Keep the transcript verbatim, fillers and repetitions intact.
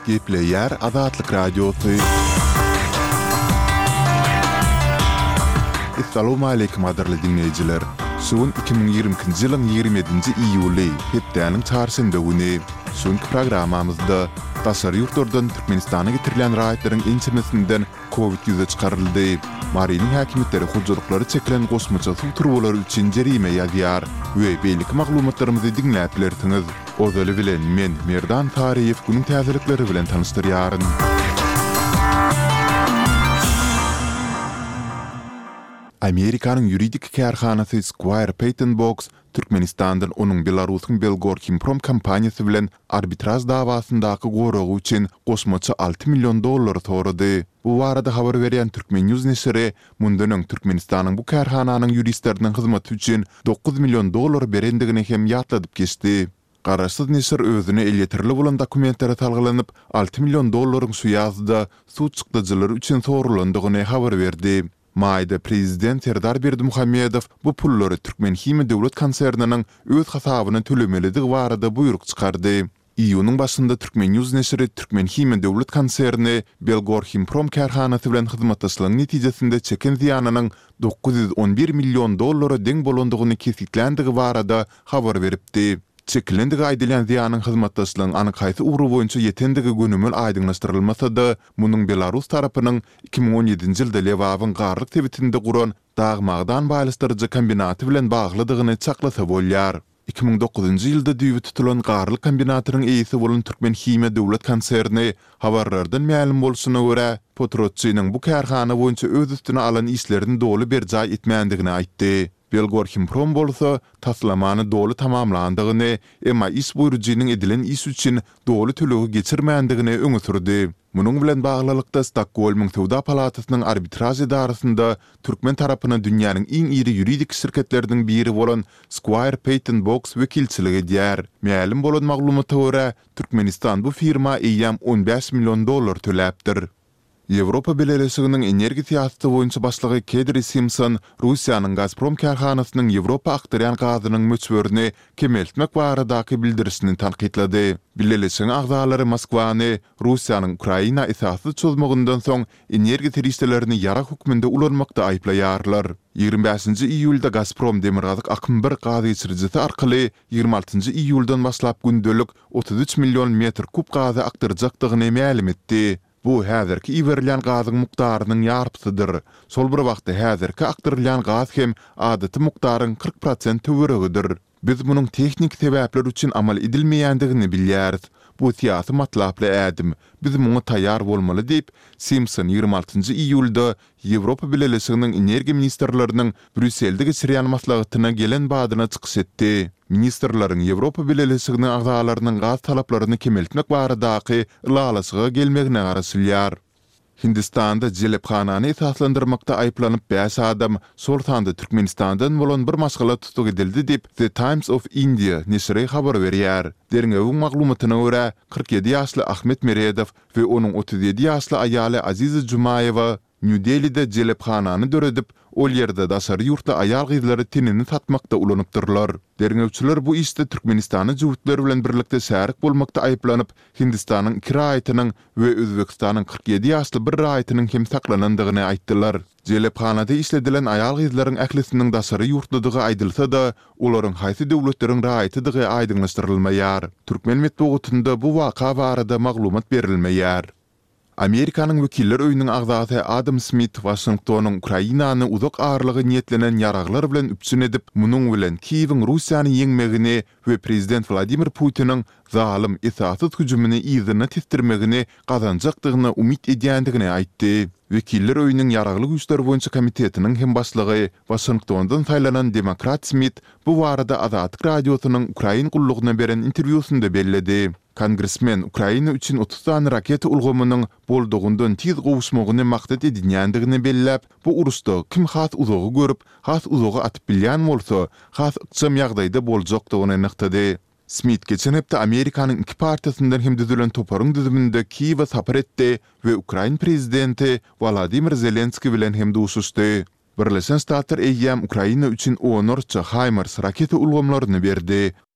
Gepleyer Azatlyk Radiosu. Assalamu alaykum adarly dinleyijiler. Suun iki bin ýigrimkinji ýylyň ýigrimedinji iýuly hepdeniň çarşamba güni şonky programamyzda Taşary ýurtlardan Türkmenistana getirilen raýatlaryň ençemesinden Covid ýüze çykaryldy. Marinin häkimetleri hujjuluklary çekilen gosmaça suw turbolary üçin jerime ýazýar we beýlik maglumatlarymyzy dinläp bilersiňiz. Ozaly bilen men Merdan Tariýew günüň täzelikleri bilen tanıştyrýaryn. Amerikanyň ýuridik kärhanasy Squire Payton Box Türkmenistandan onuň Belarusyň Belgorkim-Prom kompaniýasy bilen arbitraz dawasyndaky goragy üçin gosmaça alty million dollar sorady. Bu barada habar berýän Türkmen News neşri mundan Türkmenistanyň bu kärhananyň ýuristleriniň hyzmaty üçin dokuz million dollar berendigini hem ýatladyp geçdi. Garaşsyz neşir özüne elýetirli bolan dokumentlere talgylanyp alty million dollaryň şu ýazda suw çykdyjylary üçin sorulandygyny habar berdi. Maýda prezident Serdar Berdimuhammedow bu pullary Türkmen Himi döwlet konserniniň öz hasabyna tölemeligi barada buyruk çykardy. Iýunyň başynda Türkmen News neşri Türkmen Himi döwlet konserni Belgorkim-Prom kärhanasy bilen hyzmatdaşlygyň netijesinde çeken ziýanynyň dokuz ýüz on bir million dollara deň bolandygyny kesitlendiği barada habar beripdi. Çekilendigi aýdylan ziýanyň hyzmatdaşlygyň anykaýsy ugruk boýunça ýetendigi günümel aýdynlaşdyrylmasa-da, munyň Belarus tarapynyň iki bin on ýedinji ýylda Lewawyň garlyk tebitinde guran dagmagdan baýlastyrjy kombinaty bilen baglydygyny çaklasa bolýar. iki bin dokuzunji ýylda düýbi tutulan garlyk kombinatynyň eýisi bolan Türkmen Himi döwlet konserni habarlardan ma'lum bolşuna görä, Potrotçynyň bu kärhana boýunça öz üstüne alan işlerini dolu berjay etmändigini aýtdy. Belgorkim-Prom bolsa taslamany dolu tamamlandygyny, emma iş buýrujynyň edilen iş üçin dolu tölegi geçirmändigini öňe sürdi. Munyň bilen baglylykda Stockholmyň Sowda palatasynyň arbitraj idarasynda Türkmen tarapyna dünýäniň iň iri ýuridik şirketleriň biri bolan Squire Payton Box wekilçiligi edýär. Ma'lum bolan maglumata görä, Türkmenistan bu firma eýýäm on beş million dollar töläpdir. Ýewropa Birleşiginiň energi siýasaty boýunça başlygy Kedri Simpson Russiýanyň Gazprom kärhanasynyň Ýewropa aktarýan gazynyň möçberini kemeltmek baradaky bildirisini tanqidlady. Birleşigiň agzalary Moskwany Russiýanyň Ukraina esasy çözmegininden soň energi terişlerini ýara hukmynda ulanmakda aýplaýarlar. ýygrimi beşinji iýulda Gazprom demirgazyk akym bir gazy geçirjisi arkaly ýygrimi altynjy iýuldan başlap gündelik otuz üç million metr kub gazy aktarjakdygyny ma'lum etdi. Bu häzirki iwerilýän gazyň mukdarynyň ýarpysydyr. Sol bir wagtda häzirki aktarylýan gaz hem adaty mukdaryň kırk prosent töweregidir. Biz munyň tehnik sebäpler üçin amal edilmeýändigini bilýäris. Bu siýasy matlaply ädim. Biz muňa taýýar bolmaly diýip Simpson ýygrimi altynjy iýulda Ýewropa Birleşiginiň energi ministrleriniň Brüsselde geçirýän maslahatyna gelen badyna çykyş etdi. Ministrlaryň Ýewropa Birleşiginiň agzalarynyň gaz talaplaryny kemeltmek baradaky ýalasıga gelmegine garaşylýar. Hindistanda jelephanany esaslandyrmakda aýplanyp beş adam Sultanda Türkmenistandan bolan bir maşgala tutuk edildi diýip The Times of India neşri habar berýär. Derňewiň maglumatyna görä kırk ýedi ýaşly Ahmet Meredow we onuň otuz ýedi ýaşly aýaly Aziza Jumayewa New Delhi'de jelephanany döredip, ol ýerde daşary ýurtda aýal gyzlary tenini satmakda ulanypdyrlar. Derňewçiler bu işde Türkmenistanyň jüwitleri bilen birlikde şärik bolmakda aýplanyp, Hindistanyň iki raýatynyň we Özbekistanyň kırk ýedi ýaşly bir raýatynyň hem saklanandygyny aýtdylar. Jelephanada işledilen aýal gyzlaryň ählisiniň daşary ýurtladygy aýdylsa da, olaryň haýsy döwletleriň raýatydygy aýdynlaşdyrylmaýar. Türkmen medeniýetinde bu waka barada maglumat berilmeýär. Amerikanyň wekiller öýüniň agzasy Adam Smith Washingtonyň Ukrainany uzak ağırlygy niýetlenen ýaraglar bilen üpsün edip, munyň bilen Kiýewiň Russiýany ýeňmegini we prezident Vladimir Putiniň zalim esasız hüjümini ýygyna testirmegini gazanjakdygyny umyt edýändigini aýtdy. Wekiller öýüniň ýaraglyk güýçler boýunça komitetiniň hem başlygy Washingtondan saýlanan Demokrat Smith bu barada Azatlyk radiosynyň Ukraina gullugyna beren interwýusynda belledi. Kongressmen Ukraina üçin otuz tane raket ulgamynyň boldugundan tiz gowuşmagyny maksat edilýändigini belläp, bu urusda kim has uzogy görüp, has uzogy atyp bilýän bolsa, has ykçam ýagdaýda boljakdygyny anyktady. Smith geçen hepde Amerikanyň iki partiýasyndan hem düzülen toparyň düzüminde Kiýewe sapar etdi we Ukraina prezidenti Volodymyr Zelenski bilen hem duşuşdy. Birleşen Ştatlar eýýäm Ukraina üçin onurça HIMARS raketi ulgamlaryny berdi.